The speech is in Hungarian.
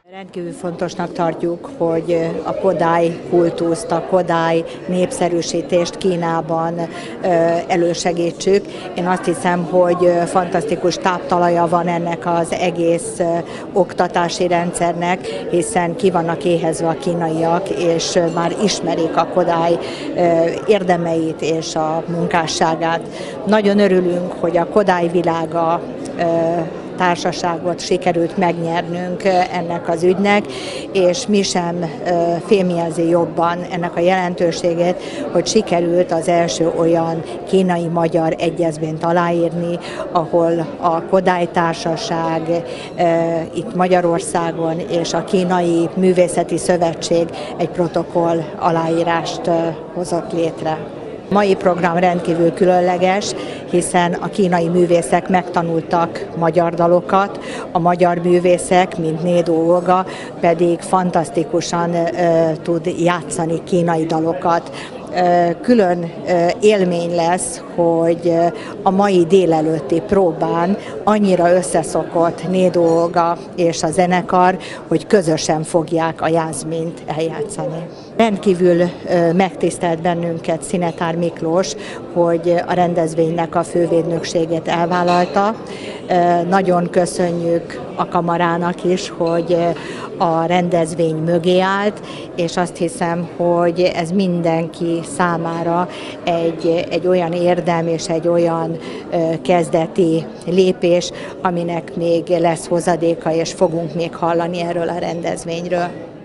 Rendkívül fontosnak tartjuk, hogy a Kodály kultuszt, a Kodály népszerűsítést Kínában elősegítsük. Én azt hiszem, hogy fantasztikus táptalaja van ennek az egész oktatási rendszernek, hiszen ki vannak éhezve a kínaiak, és már ismerik a Kodály érdemeit és a munkásságát. Nagyon örülünk, hogy a Kodály világa társaságot sikerült megnyernünk ennek az ügynek, és mi sem fémjelzi jobban ennek a jelentőségét, hogy sikerült az első olyan kínai-magyar egyezményt aláírni, ahol a Kodály Társaság itt Magyarországon és a Kínai Művészeti Szövetség egy protokoll aláírást hozott létre. A mai program rendkívül különleges, hiszen a kínai művészek megtanultak magyar dalokat, a magyar művészek, mint Nédó Olga, pedig fantasztikusan tud játszani kínai dalokat. Külön élmény lesz, hogy a mai délelőtti próbán annyira összeszokott Nédó Olga és a zenekar, hogy közösen fogják a Jászmint eljátszani. Rendkívül megtisztelt bennünket Szinetár Miklós, hogy a rendezvénynek a fővédnökségét elvállalta. Nagyon köszönjük a kamarának is, hogy a rendezvény mögé állt, és azt hiszem, hogy ez mindenki számára egy olyan érdem és egy olyan kezdeti lépés, aminek még lesz hozadéka, és fogunk még hallani erről a rendezvényről.